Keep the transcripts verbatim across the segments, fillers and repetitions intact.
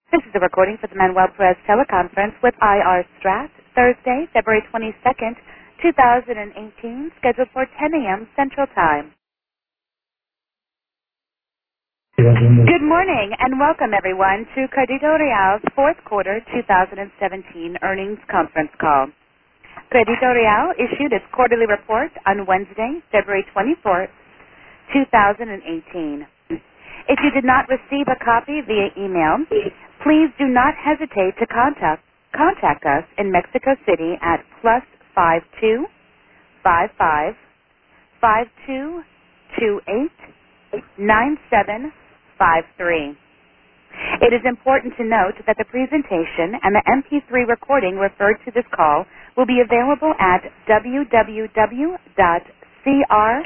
This is a recording for the Manuel Perez teleconference with I R Strat, Thursday, February twenty-second, two thousand eighteen, scheduled for ten a.m. Central Time. Good morning and welcome everyone to Crédito Real's fourth quarter two thousand seventeen earnings conference call. Crédito Real issued its quarterly report on Wednesday, February twenty-fourth, two thousand eighteen. If you did not receive a copy via email, please do not hesitate to contact contact us in Mexico City at plus five two five five five two two eight nine seven five three. It is important to note that the presentation and the M P three recording referred to this call will be available at w w w dot creal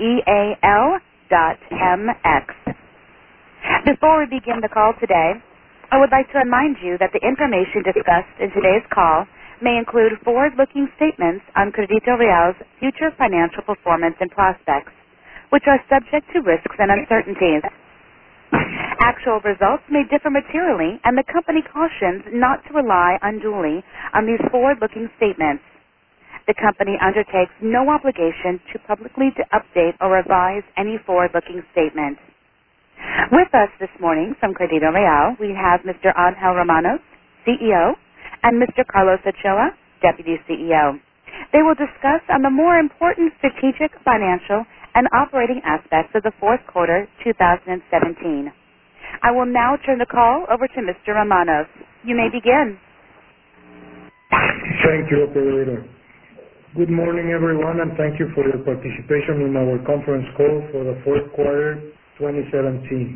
dot m x. Before we begin the call today, I would like to remind you that the information discussed in today's call may include forward-looking statements on Crédito Real's future financial performance and prospects, which are subject to risks and uncertainties. Actual results may differ materially, and the company cautions not to rely unduly on these forward-looking statements. The company undertakes no obligation to publicly to update or revise any forward-looking statement. With us this morning from Crédito Real, we have Mister Ángel Romanos, C E O, and Mister Carlos Ochoa, Deputy C E O. They will discuss on the more important strategic, financial, and operating aspects of the fourth quarter two thousand seventeen. I will now turn the call over to Mister Romanos. You may begin. Thank you, operator. Good morning, everyone, and thank you for your participation in our conference call for the fourth quarter twenty seventeen.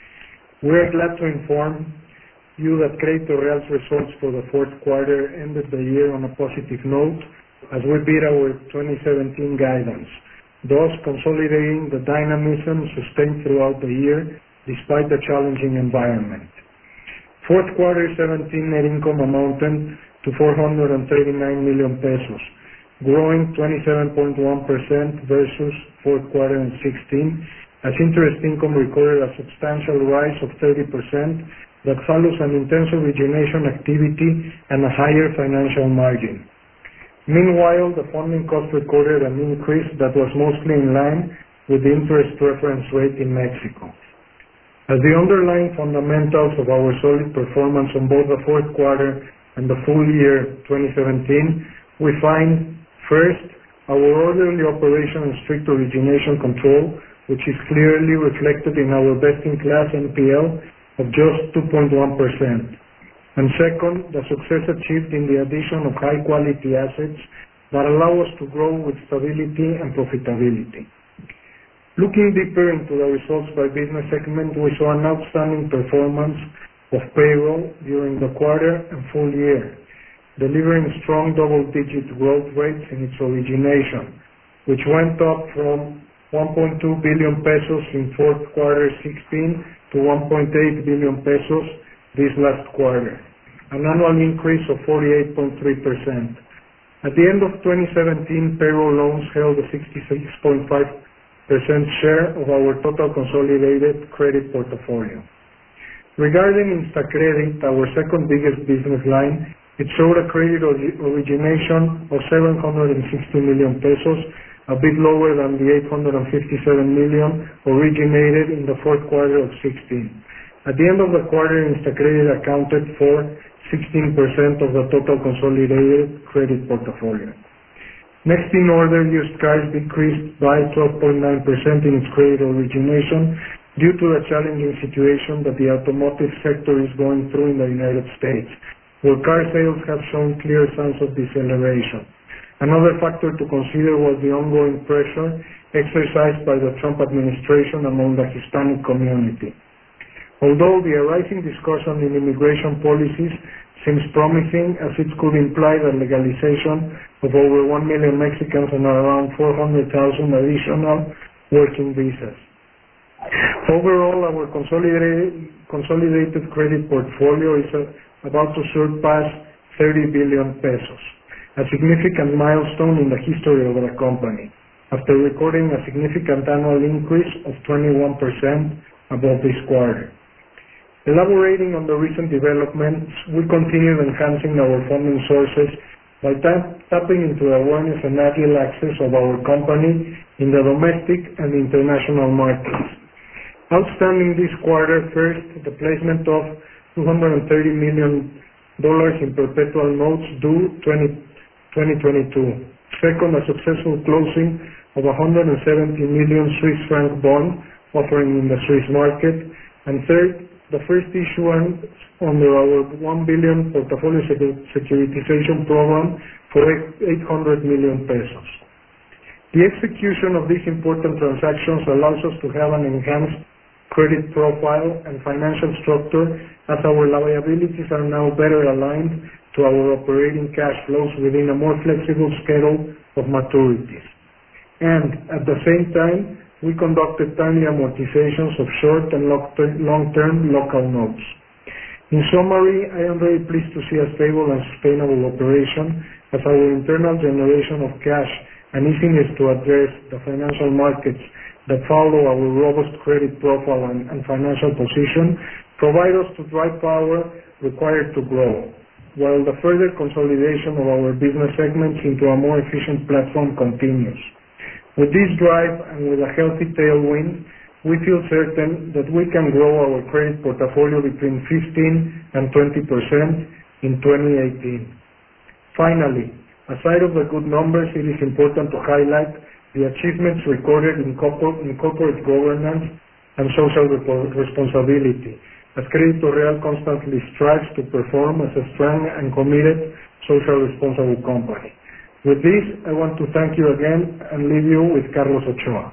We are glad to inform you that Crédito Real's results for the fourth quarter ended the year on a positive note as we beat our twenty seventeen guidance, thus consolidating the dynamism sustained throughout the year despite the challenging environment. Fourth quarter seventeen net income amounted to four hundred thirty-nine million pesos, growing twenty-seven point one percent versus fourth quarter sixteen, as interest income recorded a substantial rise of thirty percent that follows an intense origination activity and a higher financial margin. Meanwhile, the funding cost recorded an increase that was mostly in line with the interest reference rate in Mexico. As the underlying fundamentals of our solid performance on both the fourth quarter and the full year twenty seventeen, we find, first, our orderly operation and strict origination control, which is clearly reflected in our best-in-class N P L of just two point one percent. And second, the success achieved in the addition of high-quality assets that allow us to grow with stability and profitability. Looking deeper into the results by business segment, we saw an outstanding performance of payroll during the quarter and full year, delivering strong double-digit growth rates in its origination, which went up from one point two billion pesos in fourth quarter sixteen to one point eight billion pesos this last quarter, an annual increase of forty-eight point three percent. At the end of twenty seventeen, payroll loans held a sixty-six point five percent share of our total consolidated credit portfolio. Regarding InstaCredit, our second biggest business line, it showed a credit origination of seven hundred sixty million pesos, a bit lower than the eight hundred fifty-seven million originated in the fourth quarter of sixteen. At the end of the quarter, InstaCredit accounted for sixteen percent of the total consolidated credit portfolio. Next in order, used cars decreased by twelve point nine percent in its credit origination due to the challenging situation that the automotive sector is going through in the United States, where car sales have shown clear signs of deceleration. Another factor to consider was the ongoing pressure exercised by the Trump administration among the Hispanic community. Although the arising discussion in immigration policies seems promising, as it could imply the legalization of over one million Mexicans and around four hundred thousand additional working visas. Overall, our consolidated, consolidated credit portfolio is uh, about to surpass thirty billion pesos. A significant milestone in the history of the company, after recording a significant annual increase of twenty-one percent above this quarter. Elaborating on the recent developments, we continue enhancing our funding sources by tap tapping into the awareness and agile access of our company in the domestic and international markets. Outstanding this quarter, first, the placement of two hundred thirty million dollars in perpetual notes due twenty twenty-two. Second, a successful closing of one hundred seventy million Swiss franc bond offering in the Swiss market. And third, the first issuance under our one billion portfolio securitization program for eight hundred million pesos. The execution of these important transactions allows us to have an enhanced credit profile and financial structure, as our liabilities are now better aligned to our operating cash flows within a more flexible schedule of maturities. And at the same time, we conducted timely amortizations of short and long-term local notes. In summary, I am very pleased to see a stable and sustainable operation, as our internal generation of cash and easiness to address the financial markets that follow our robust credit profile and, and financial position provide us the dry power required to grow, while the further consolidation of our business segments into a more efficient platform continues. With this drive and with a healthy tailwind, we feel certain that we can grow our credit portfolio between fifteen and twenty percent in twenty eighteen. Finally, aside of the good numbers, it is important to highlight the achievements recorded in corporate, in corporate governance and social responsibility, as Crédito Real constantly strives to perform as a strong and committed social responsible company. With this, I want to thank you again and leave you with Carlos Ochoa.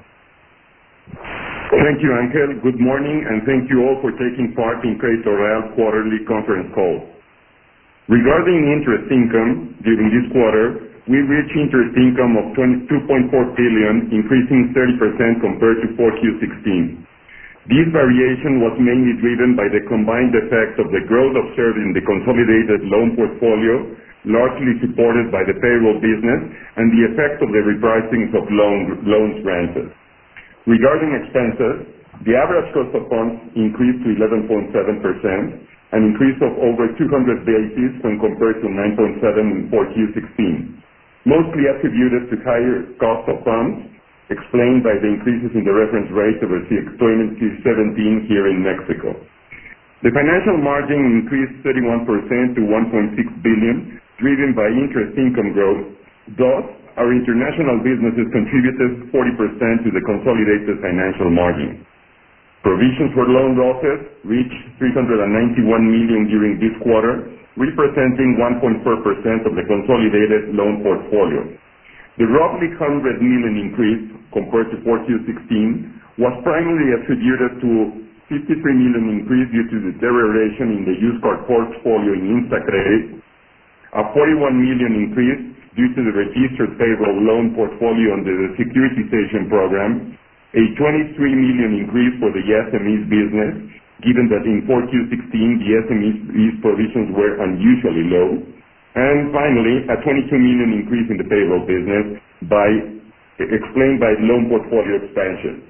Thank you, Angel. Good morning, and thank you all for taking part in Crédito Real quarterly conference call. Regarding interest income, during this quarter, we reached interest income of two point four billion dollars, increasing thirty percent compared to four Q sixteen. This variation was mainly driven by the combined effect of the growth observed in the consolidated loan portfolio, largely supported by the payroll business, and the effect of the repricing of loan, loans granted. Regarding expenses, the average cost of funds increased to eleven point seven percent, an increase of over two hundred basis when compared to nine point seven in four Q sixteen. Mostly attributed to higher cost of funds, explained by the increases in the reference rate over twenty seventeen here in Mexico. The financial margin increased thirty-one percent to one point six billion dollars, driven by interest income growth. Thus, our international businesses contributed forty percent to the consolidated financial margin. Provisions for loan losses reached three hundred ninety-one million dollars during this quarter, representing one point four percent of the consolidated loan portfolio. The roughly one hundred million dollars increase compared to four Q sixteen was primarily attributed to fifty-three million dollars increase due to the deterioration in the used car portfolio in InstaCredit, a forty-one million dollars increase due to the registered payroll loan portfolio under the securitization program, a twenty-three million dollars increase for the S M Es business, given that in four Q sixteen the S M Es provisions were unusually low, and finally a twenty-two million dollars increase in the payroll business by explained by loan portfolio expansion.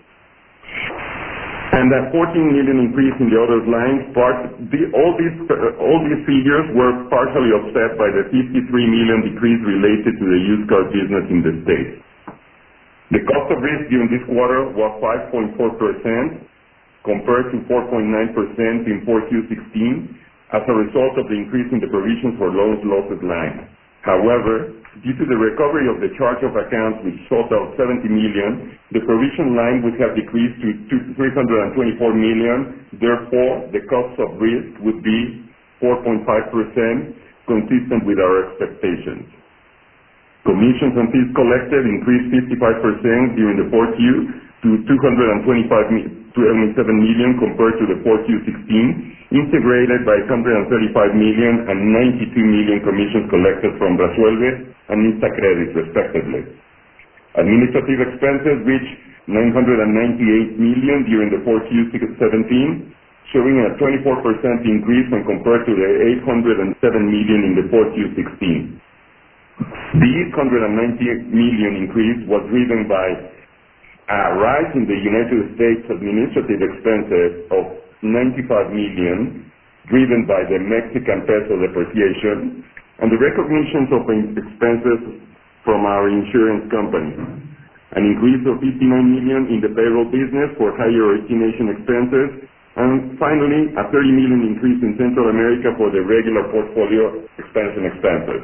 And a fourteen million dollars increase in the other lines. Part, the, all, these, uh, all these figures were partially offset by the fifty-three million dollars decrease related to the used car business in the state. The cost of risk during this quarter was five point four percent compared to four point nine percent in four Q sixteen as a result of the increase in the provisions for loans losses line. However, due to the recovery of the charge-off accounts, which totaled seventy million dollars, the provision line would have decreased to three hundred twenty-four million dollars. Therefore, the cost of risk would be four point five percent, consistent with our expectations. Commissions and fees collected increased fifty-five percent during the four Q to two hundred twenty-seven million dollars compared to the four Q sixteen, integrated by one hundred thirty-five million dollars and ninety-two million dollars commissions collected from Resuelve and InstaCredit, respectively. Administrative expenses reached nine hundred ninety-eight million dollars during the four Q seventeen, showing a twenty-four percent increase when compared to the eight hundred seven million dollars in the four Q sixteen. The one hundred ninety-eight million dollars increase was driven by a rise in the United States administrative expenses of ninety-five million, driven by the Mexican peso depreciation and the recognition of expenses from our insurance company. An increase of fifty-nine million in the payroll business for higher origination expenses, and finally, a thirty million increase in Central America for the regular portfolio expansion expenses.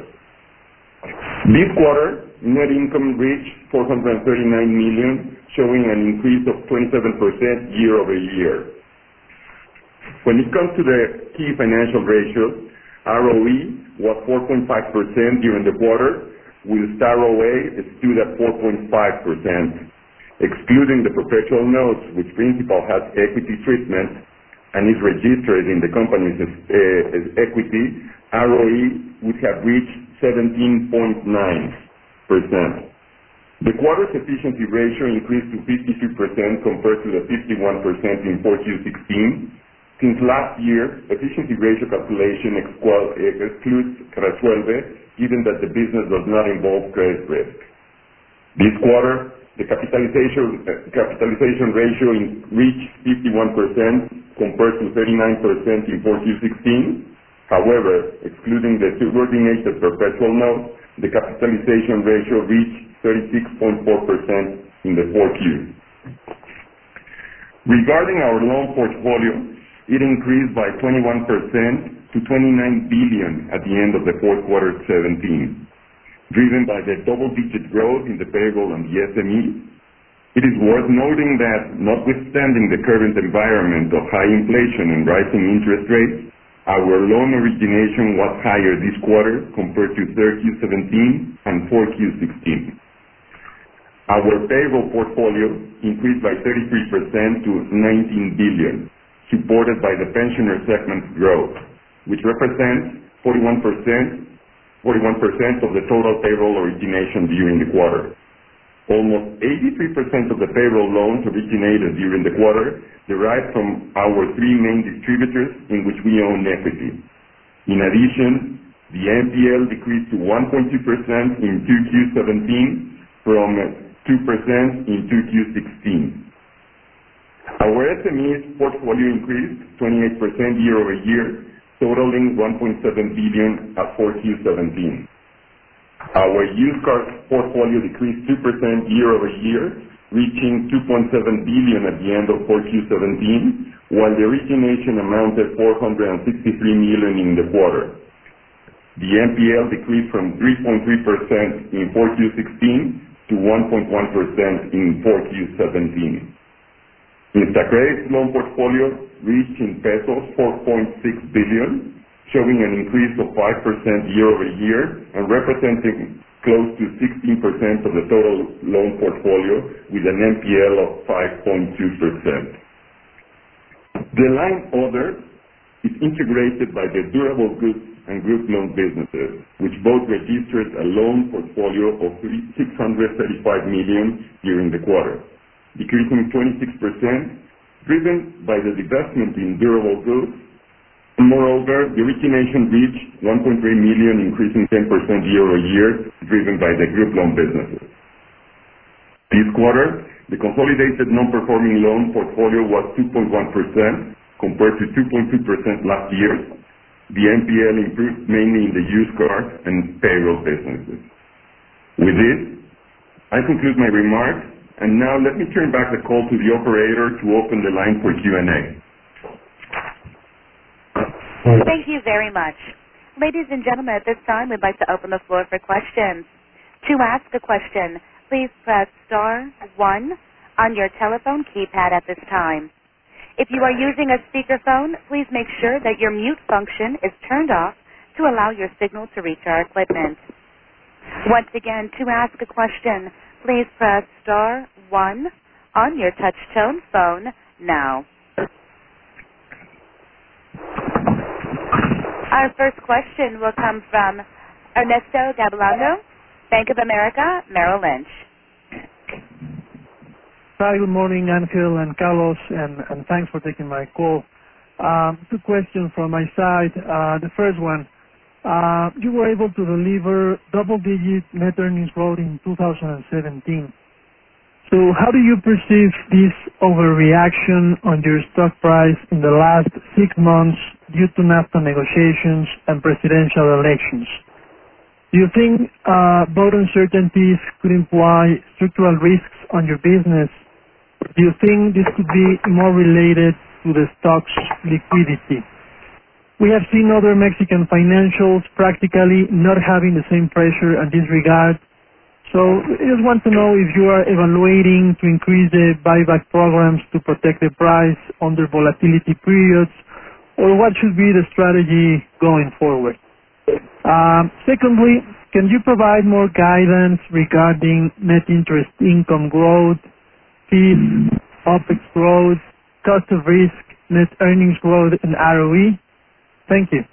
This quarter, net income reached four hundred thirty-nine million, showing an increase of twenty-seven percent year over year. When it comes to the key financial ratios, R O E was four point five percent during the quarter, with R O A stood at four point five percent. Excluding the perpetual notes, which principal has equity treatment and is registered in the company's uh, equity, R O E would have reached seventeen point nine percent. The quarter's efficiency ratio increased to fifty-two percent compared to the fifty-one percent in four Q sixteen. Since last year, efficiency ratio calculation excludes Resuelve, given that the business does not involve credit risk. This quarter, the capitalization, uh, capitalization ratio in, reached fifty-one percent compared to thirty-nine percent in four Q sixteen. However, excluding the subordinated perpetual note, the capitalization ratio reached thirty-six point four percent in the four Q. Regarding our loan portfolio, it increased by twenty-one percent to twenty-nine billion at the end of the fourth quarter seventeen. Driven by the double-digit growth in the payroll and the S M Es, it is worth noting that, notwithstanding the current environment of high inflation and rising interest rates, our loan origination was higher this quarter compared to third Q seventeen and fourth Q sixteen. Our payroll portfolio increased by thirty-three percent to nineteen billion, supported by the pensioner segment growth, which represents forty-one percent of the total payroll origination during the quarter. Almost eighty-three percent of the payroll loans originated during the quarter derived from our three main distributors in which we own equity. In addition, the N P L decreased to one point two percent in two Q seventeen from two percent in two Q sixteen. Our S M Es portfolio increased twenty-eight percent year over year, totaling one point seven billion at four Q seventeen. Our used car portfolio decreased two percent year over year, reaching two point seven billion at the end of four Q seventeen, while the origination amounted four hundred sixty-three million in the quarter. The N P L decreased from three point three percent in four Q sixteen to one point one percent in four Q seventeen. InstaCredit's loan portfolio reached in pesos four point six billion, showing an increase of five percent year over year and representing close to sixteen percent of the total loan portfolio with an N P L of five point two percent. The line Other is integrated by the durable goods and group loan businesses, which both registered a loan portfolio of six hundred thirty-five million during the quarter, decreasing twenty-six percent, driven by the divestment in durable goods. Moreover, the origination reached one point three million, increasing ten percent year over year, driven by the group loan businesses. This quarter, the consolidated non-performing loan portfolio was two point one percent compared to two point two percent last year. The N P L improved mainly in the used car and payroll businesses. With this, I conclude my remarks, and now let me turn back the call to the operator to open the line for Q and A. Thank you very much. Ladies and gentlemen, at this time, we'd like to open the floor for questions. To ask a question, please press star one on your telephone keypad at this time. If you are using a speakerphone, please make sure that your mute function is turned off to allow your signal to reach our equipment. Once again, to ask a question, please press star one on your touch-tone phone now. Our first question will come from Ernesto Gabilondo, Bank of America, Merrill Lynch. Hi, good morning, Angel and Carlos, and, and thanks for taking my call. Um, two questions from my side. Uh, the first one, uh, you were able to deliver double-digit net earnings growth in two thousand seventeen. So how do you perceive this overreaction on your stock price in the last six months due to NAFTA negotiations and presidential elections? Do you think uh, both uncertainties could imply structural risks on your business? Or do you think this could be more related to the stock's liquidity? We have seen other Mexican financials practically not having the same pressure in this regard. So I just want to know if you are evaluating to increase the buyback programs to protect the price under volatility periods, or what should be the strategy going forward. Um, secondly, can you provide more guidance regarding net interest income growth, fees, OPEX growth, cost of risk, net earnings growth, and R O E? Thank you.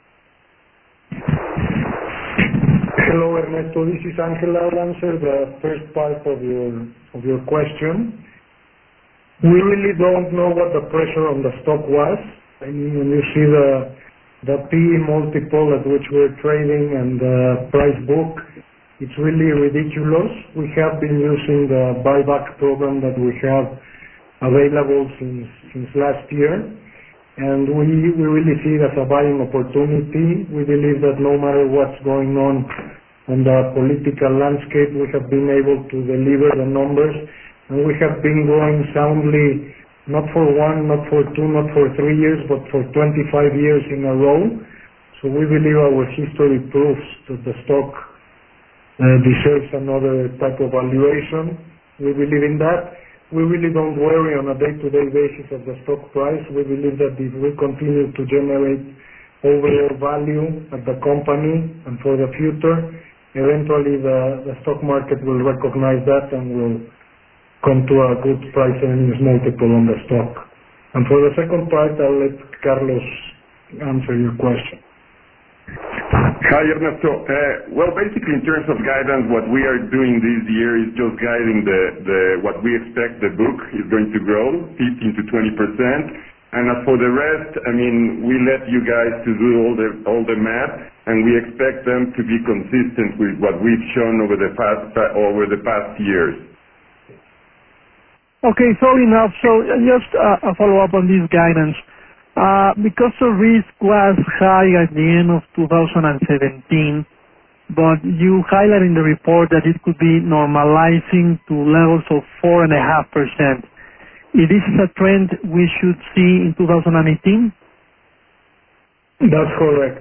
Hello, Ernesto. This is Angel. I'll answer the first part of your of your question. We really don't know what the pressure on the stock was. I mean, when you see the the P E multiple at which we're trading and the price book, it's really ridiculous. We have been using the buyback program that we have available since since last year, and we we really see it as a buying opportunity. We believe that no matter what's going on on the political landscape, we have been able to deliver the numbers, and we have been growing soundly, not for one, not for two, not for three years, but for twenty-five years in a row. So we believe our history proves that the stock uh, deserves another type of valuation. We believe in that. We really don't worry on a day-to-day basis of the stock price. We believe that if we continue to generate overall value at the company and for the future, eventually the, the stock market will recognize that and will come to a good price earnings multiple on the stock. And for the second part, I'll let Carlos answer your question. Hi, Ernesto. Uh, well, basically, in terms of guidance, what we are doing this year is just guiding the, the what we expect the book is going to grow, fifteen to twenty percent. And as for the rest, I mean, we let you guys to do all the all the math, and we expect them to be consistent with what we've shown over the past over the past years. Okay, so enough. So uh, just uh, a follow-up on this guidance. Uh, because the risk was high at the end of two thousand seventeen, but you highlight in the report that it could be normalizing to levels of four point five percent. If this is a trend we should see in two thousand eighteen? That's correct.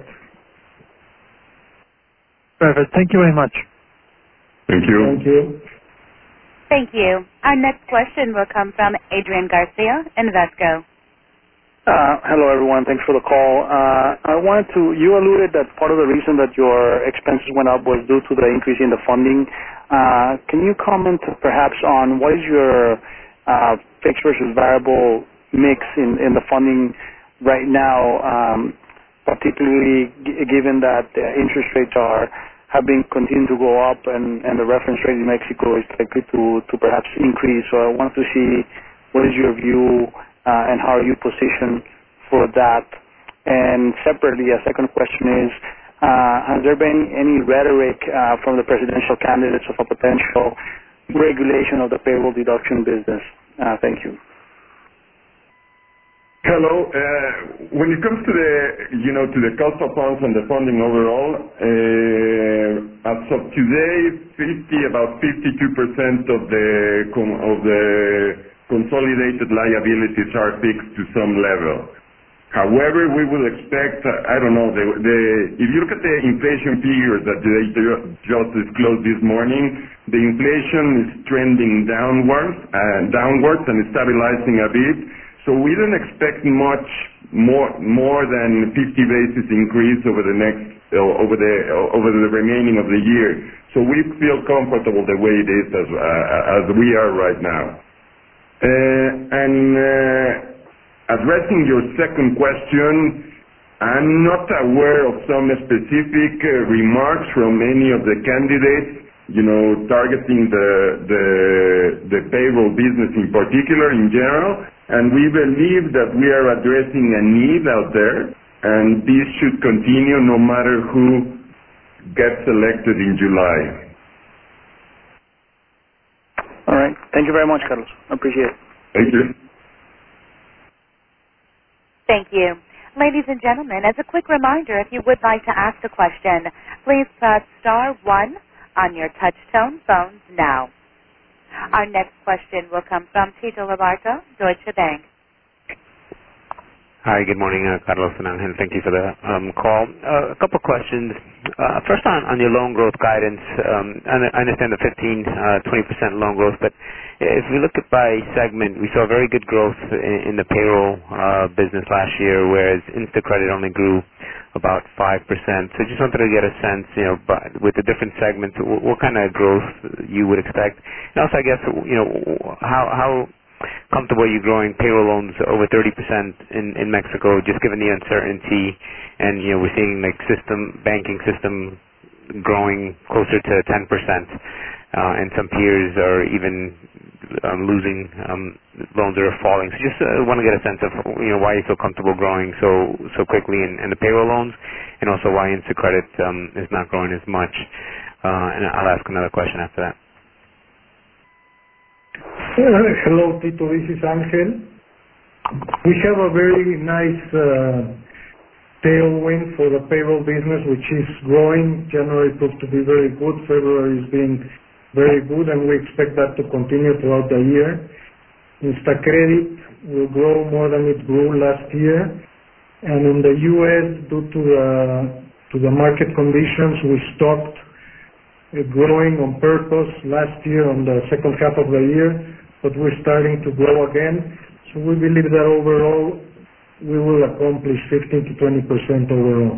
Perfect. Thank you very much. Thank you. Thank you. Thank you. Our next question will come from Adrian Garcia, Invesco. Uh, hello, everyone. Thanks for the call. Uh, I wanted to, you alluded that part of the reason that your expenses went up was due to the increase in the funding. Uh, can you comment perhaps on what is your uh, fixed versus variable mix in, in the funding right now, um, particularly g- given that the interest rates are have been continuing to go up and, and the reference rate in Mexico is likely to, to perhaps increase. So I want to see what is your view uh, and how are you positioned for that. And separately, a second question is, uh, has there been any rhetoric uh, from the presidential candidates of a potential regulation of the payroll deduction business? Uh, thank you. Hello. Uh, when it comes to the, you know, to the cost of funds and the funding overall, uh, as of today, fifty, about fifty-two percent of the com- of the consolidated liabilities are fixed to some level. However, we will expect, uh, I don't know, the, the, if you look at the inflation figures that they just disclosed this morning, the inflation is trending downwards, uh, downwards and stabilizing a bit. So we don't expect much more more than fifty basis increase over the next uh, over the uh, over the remaining of the year. So we feel comfortable the way it is as uh, as we are right now. Uh, and uh, addressing your second question, I'm not aware of some specific uh, remarks from any of the candidates, you know, targeting the the the payroll business in particular, in general. And we believe that we are addressing a need out there, and this should continue no matter who gets elected in July. All right. Thank you very much, Carlos. I appreciate it. Thank you. Thank you. Ladies and gentlemen, as a quick reminder, if you would like to ask a question, please press star one on your touch-tone phones now. Our next question will come from Tito Labarta, Deutsche Bank. Hi, good morning, uh, Carlos and Angel. Thank you for the um, call. Uh, a couple questions. Uh, first on, on your loan growth guidance, um, I understand the fifteen, twenty percent loan growth, but if we look at by segment, we saw very good growth in, in the payroll uh, business last year, whereas Instacredit only grew about five percent. So just wanted to get a sense, you know, by, with the different segments, what, what kind of growth you would expect. And also, I guess, you know, how how comfortable are you growing payroll loans over thirty percent in, in Mexico, just given the uncertainty, and, you know, we're seeing like system, banking system growing closer to ten percent, uh, and some peers are even um, losing um, loans that are falling. So just uh, want to get a sense of, you know, why you feel comfortable growing so so quickly in, in the payroll loans, and also why Instacredit um, is not growing as much. Uh, and I'll ask another question after that. Uh, hello, Tito. This is Angel. We have a very nice uh, tailwind for the payroll business, which is growing. January proved to be very good. February is being very good, and we expect that to continue throughout the year. Instacredit will grow more than it grew last year. And in the U S, due to the, to the market conditions, we stopped uh, growing on purpose last year on the second half of the year, but we're starting to grow again. So we believe that overall we will accomplish fifteen to twenty percent overall.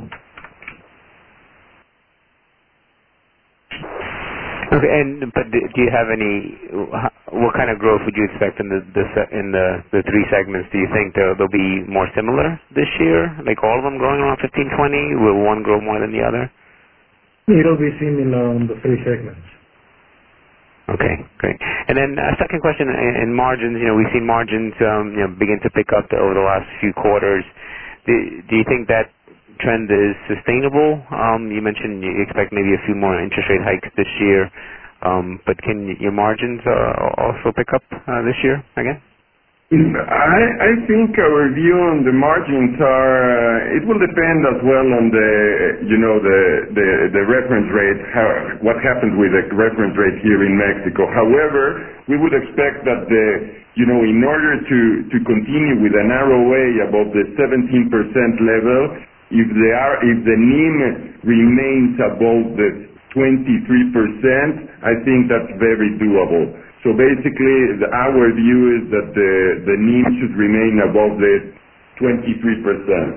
Okay, and but do you have any? What kind of growth would you expect in the, the in the the three segments? Do you think they'll, they'll be more similar this year? Like all of them growing around fifteen, twenty? Will one grow more than the other? It'll be similar on the three segments. Okay, great. And then uh, second question in, in margins. You know, we've seen margins um, you know begin to pick up over the last few quarters. Do, do you think that trend is sustainable? Um, you mentioned you expect maybe a few more interest rate hikes this year, um, but can your margins uh, also pick up uh, this year again? I, I think our view on the margins are, uh, it will depend as well on the, you know, the, the, the reference rate, how, what happens with the reference rate here in Mexico. However, we would expect that the, you know, in order to, to continue with an R O A above the seventeen percent level, if the, if the N I M remains above the twenty-three percent, I think that's very doable. So basically, the, our view is that the, the N I M should remain above the twenty-three percent.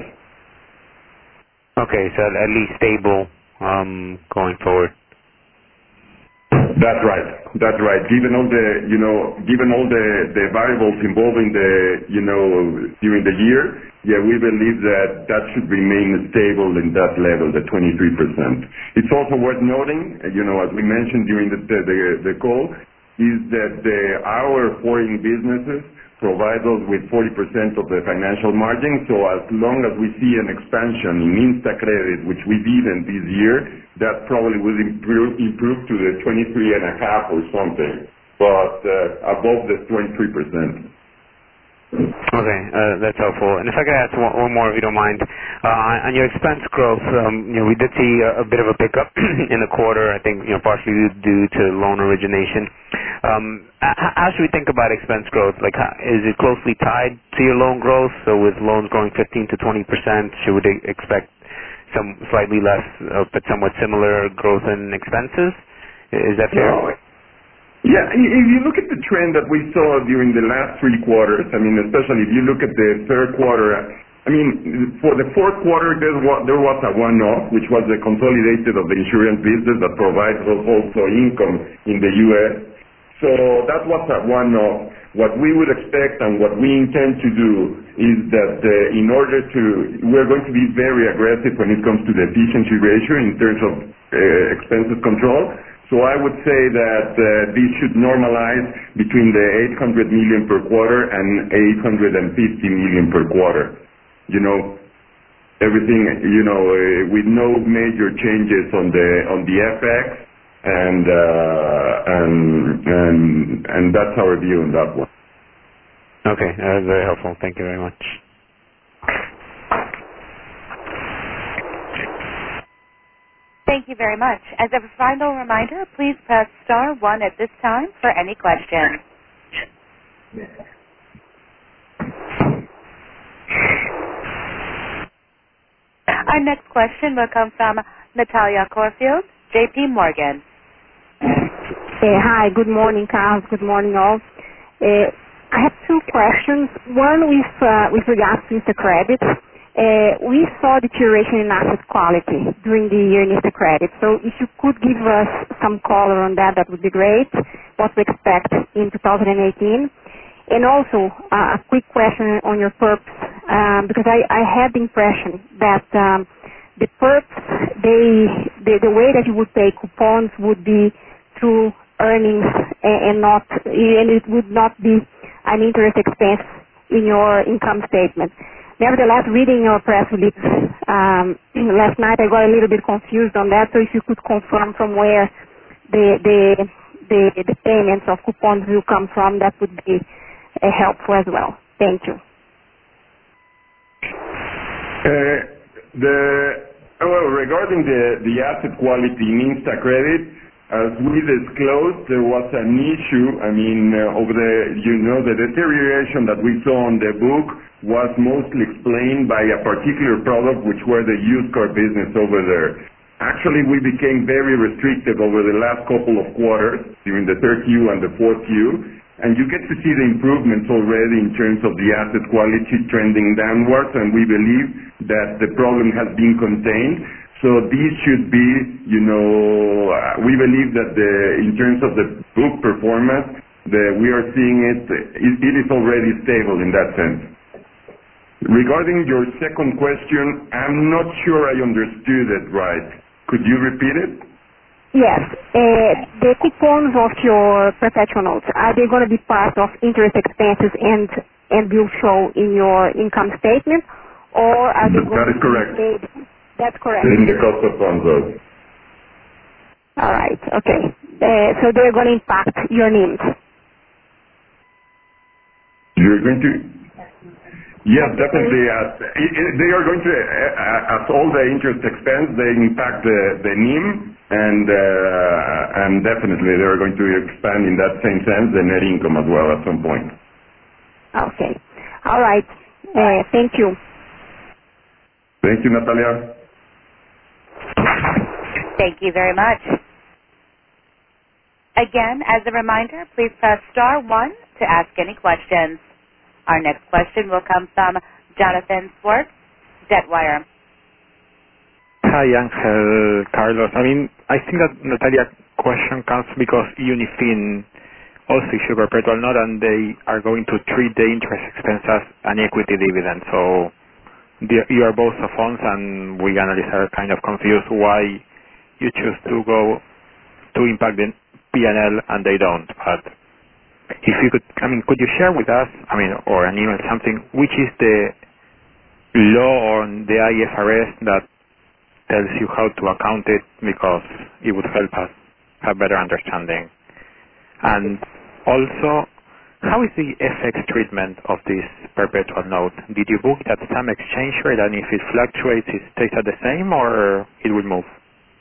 Okay, so at least stable um, going forward. That's right. That's right. Given all the, you know, given all the, the variables involving the, you know, during the year, yeah, we believe that that should remain stable in that level, the twenty-three percent. It's also worth noting, you know, as we mentioned during the, the, the, the call, is that the, our foreign businesses provide us with forty percent of the financial margin. So as long as we see an expansion in Instacredit, which we didn't this year, that probably will improve, improve to the twenty-three and a half or something, but uh, above the twenty-three percent. Okay, uh, that's helpful. And if I could ask one, one more, if you don't mind, uh, on your expense growth, um, you know, we did see a, a bit of a pickup in the quarter. I think, you know, partially due to loan origination. Um, how, how should we think about expense growth? Like, how, is it closely tied to your loan growth? So with loans growing fifteen to twenty percent, should we expect some slightly less, uh, but somewhat similar growth in expenses? Is that fair? No. Yeah, if you look at the trend that we saw during the last three quarters, I mean, especially if you look at the third quarter, I mean, for the fourth quarter, there was, there was a one-off, which was the consolidated of the insurance business that provides us also income in the U S. So that was a one-off. What we would expect and what we intend to do is that uh, in order to, we're going to be very aggressive when it comes to the efficiency ratio in terms of uh, expenses control. So I would say that uh, this should normalize between the eight hundred million per quarter and eight hundred fifty million per quarter. You know, everything, you know, uh, with no major changes on the on the F X and uh, and and and that's our view on that one. Okay, that was very helpful. Thank you very much. Thank you very much. As a final reminder, please press star one at this time for any questions. Our next question will come from Natalia Corfield, J P Morgan. Uh, hi, good morning, Carlos. Good morning, all. Uh, I have two questions. One with uh, with regards to InstaCredit. Uh, we saw deterioration in asset quality during the year in InstaCredit. So if you could give us some color on that, that would be great. What to expect in two thousand eighteen. And also, uh, a quick question on your perps, um, because I, I had the impression that um, the perps, they, the, the way that you would pay coupons would be through earnings and, and not, and it would not be an interest expense in your income statement. Nevertheless, reading your press release um, last night, I got a little bit confused on that. So if you could confirm from where the the the, the payments of coupons will come from, that would be uh, helpful as well. Thank you. Uh, the well, regarding the the asset quality in InstaCredit. As we disclosed, there was an issue. I mean, uh, over the, you know, the deterioration that we saw on the book was mostly explained by a particular product, which were the used car business over there. Actually, we became very restrictive over the last couple of quarters, during the third Q and the fourth Q, and you get to see the improvements already in terms of the asset quality trending downwards, and we believe that the problem has been contained. So these should be, you know, uh, we believe that the, in terms of the book performance, the, we are seeing it, it, it is already stable in that sense. Regarding your second question, I'm not sure I understood it right. Could you repeat it? Yes. Uh, the coupons of your perpetual notes, are they going to be part of interest expenses and, and will show in your income statement? Or are they That, going that to is correct. be paid? That's correct. In the cost of funds, though. All right. Okay. Uh, so they're going to impact your N I Ms. You're going to? Yes, definitely. As, it, it, they are going to, uh, as all the interest expense, they impact the, the N I M, and uh, and definitely they are going to expand in that same sense the net income as well at some point. Okay. All right. Uh, thank you. Thank you, Natalia. Thank you very much. Again, as a reminder, please press star one to ask any questions. Our next question will come from Jonathan Swartz, Debtwire. Hi, Angel, Carlos. I mean, I think that Natalia's question comes because Unifin also issue perpetual note, and they are going to treat the interest expense as an equity dividend. So the, you are both the funds, and we analysts are kind of confused why you choose to go to impact the P and L and they don't. But if you could, I mean, could you share with us, I mean, or an email something, which is the law on the I F R S that tells you how to account it, because it would help us have better understanding. And also, how is the F X treatment of this perpetual note? Did you book it at some exchange rate, and if it fluctuates, it stays at the same, or it will move?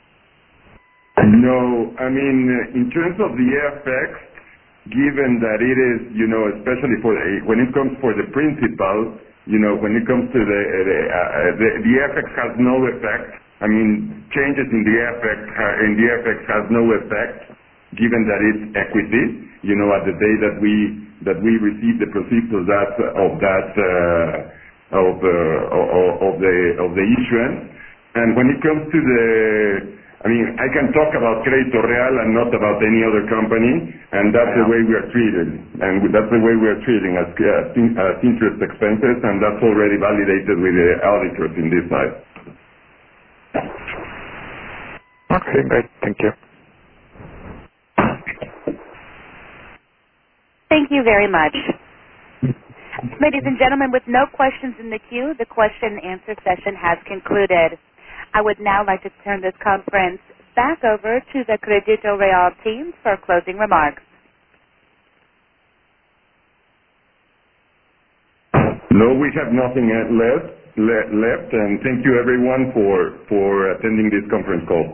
No, I mean, in terms of the F X, given that it is, you know, especially for the, when it comes for the principal, you know, when it comes to the the, uh, the the F X has no effect. I mean, changes in the F X uh, in the F X has no effect, given that it's equity. You know, at the day that we that we receive the proceeds of that of that uh, of uh, of the of the issuance, and when it comes to the I mean, I can talk about Crédito Real and not about any other company, and that's the way we are treated. And that's the way we are treating as, as, as interest expenses, and that's already validated with the auditors in this side. Okay, great. Thank you. Thank you very much. Ladies and gentlemen, with no questions in the queue, the question and answer session has concluded. I would now like to turn this conference back over to the Crédito Real team for closing remarks. No, we have nothing left, left, and thank you everyone for, for attending this conference call.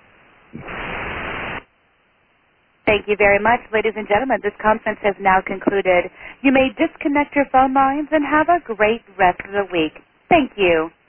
Thank you very much, ladies and gentlemen. This conference has now concluded. You may disconnect your phone lines and have a great rest of the week. Thank you.